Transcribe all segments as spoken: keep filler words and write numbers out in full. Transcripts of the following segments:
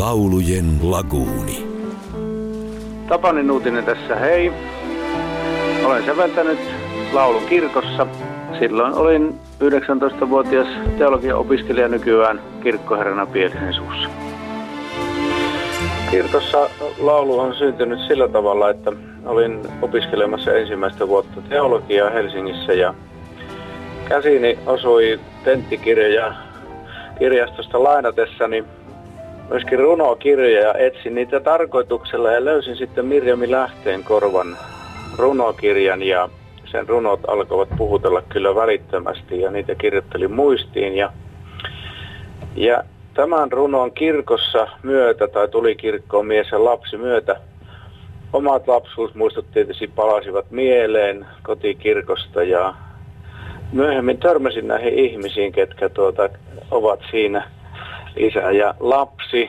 Laulujen laguuni. Tapani Nuutinen tässä, hei. Olen säveltänyt laulun kirkossa. Silloin olin yhdeksäntoistavuotias teologian opiskelija, nykyään kirkkoherrana Pielisen suussa. Kirkossa laulu on syntynyt sillä tavalla, että olin opiskelemassa ensimmäistä vuotta teologiaa Helsingissä ja käsiini osui tenttikirjoja kirjastosta lainatessani, myöskin runokirjoja, ja etsin niitä tarkoituksella ja löysin sitten Mirjami Lähteenkorvan runokirjan ja sen runot alkoivat puhutella kyllä välittömästi ja niitä kirjoittelin muistiin ja, ja tämän runon kirkossa myötä tai tuli kirkkoon mies ja lapsi myötä. Omat lapsuusmuistot tietysti palasivat mieleen kotikirkosta ja myöhemmin törmäsin näihin ihmisiin, ketkä tuota, ovat siinä isä ja lapsi.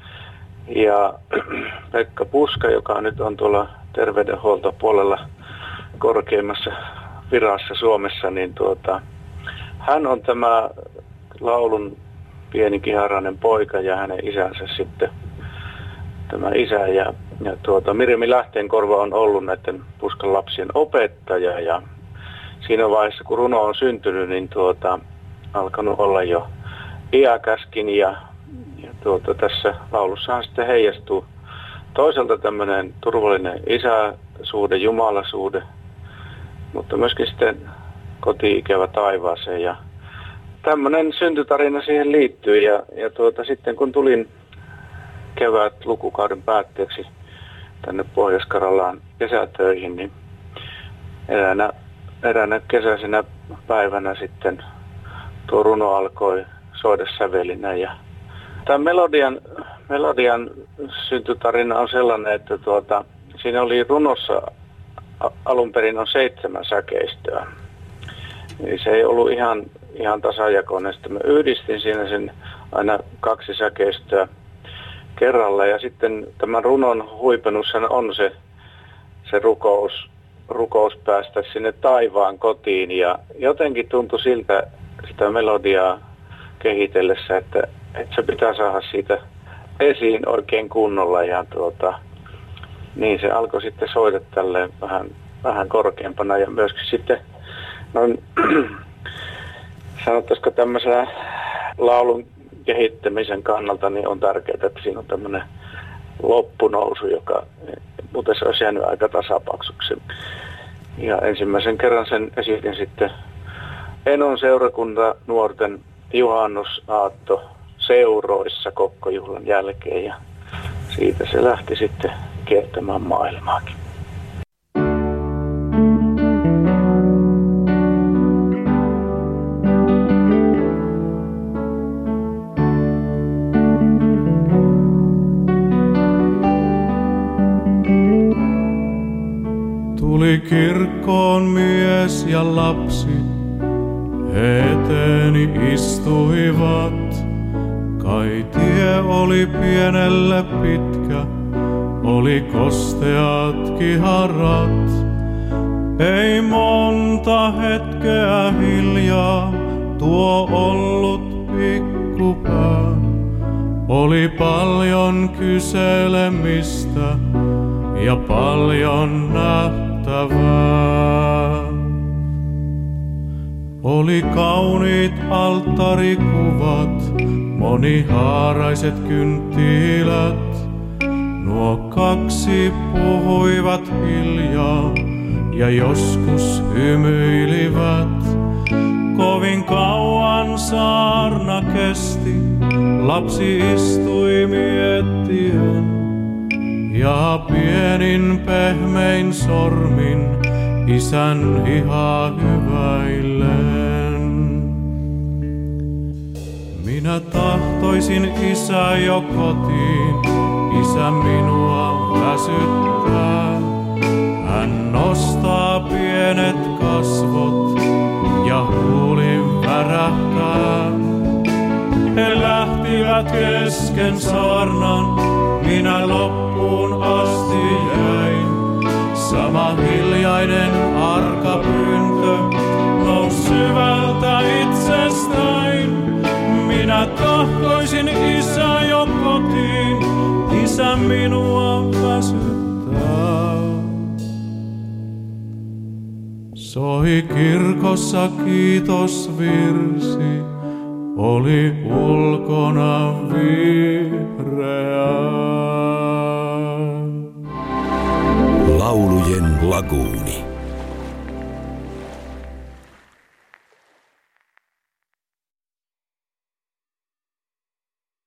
Ja Pekka Puska, joka nyt on tuolla terveydenhuoltopuolella korkeimmassa virassa Suomessa, niin tuota, hän on tämä laulun pieni kiharainen poika ja hänen isänsä sitten, tämä isä. Ja, ja tuota, Mirjami Lähteenkorva on ollut näiden Puskan lapsien opettaja ja siinä vaiheessa, kun runo on syntynyt, niin tuota, alkanut olla jo iäkäskin ja, ja tuota, tässä laulussahan sitten heijastuu toisaalta tämmöinen turvallinen isäsuhde, jumalasuhde, mutta myöskin sitten koti-ikävä taivaaseen ja tämmöinen syntytarina siihen liittyy ja, ja tuota, sitten kun tulin kevät lukukauden päätteeksi tänne Pohjois-Karjalaan kesätöihin, niin eräänä, eräänä kesäisenä päivänä sitten tuo runo alkoi soida sävelinä ja tämän melodian, melodian syntytarina on sellainen, että tuota, siinä oli runossa alun perin on seitsemän säkeistöä. Eli se ei ollut ihan, ihan tasajakoinen. Sitten mä yhdistin siinä sen aina kaksi säkeistöä kerralla. Ja sitten tämän runon huipennushan on se, se rukous, rukous päästä sinne taivaan kotiin. Ja jotenkin tuntui siltä sitä melodiaa kehitellessä, että, että se pitää saada siitä esiin oikein kunnolla. Ja tuota, niin se alkoi sitten soida tälleen vähän, vähän korkeampana ja myöskin sitten noin, sanottaisiko tämmöisellä laulun kehittämisen kannalta, niin on tärkeää, että siinä on tämmöinen loppunousu, joka muuten se olisi jäänyt aika tasapaksuksi. Ja ensimmäisen kerran sen esitin sitten Enon seurakunta nuorten juhannusaatto seuroissa kokkojuhlan jälkeen ja siitä se lähti sitten kiertämään maailmaakin. Tuli kirkkoon mies ja lapsi, he eteeni istuivat. Kai tie oli pienelle pitkä, oli kosteat kiharat. Ei monta hetkeä hiljaa tuo ollut pikkupää. Oli paljon kyselemistä ja paljon nähtävää. Oli kauniit alttarikuvat, monihaaraiset kynttilät. Nuo kaksi puhuivat hiljaa ja joskus hymyilivät. Kovin kauan saarna kesti, lapsi istui miettien. Ja pienin pehmein sormin isän hihaa hyväillen. Minä tahtoisin isä jo kotiin, isä minua väsyttää. Hän nostaa pienet kasvot ja huuli värähtää. He lähtivät kesken saarnan, minä loppuun asti jäin. Sama hiljainen arka pyyntö nousi syvältä itsestäin. Minä tahtoisin isä jo kotiin. kotiin, isä minua väsyttää. Soi kirkossa kiitosvirsi, oli ulkona vihreää. Laulujen laguuni.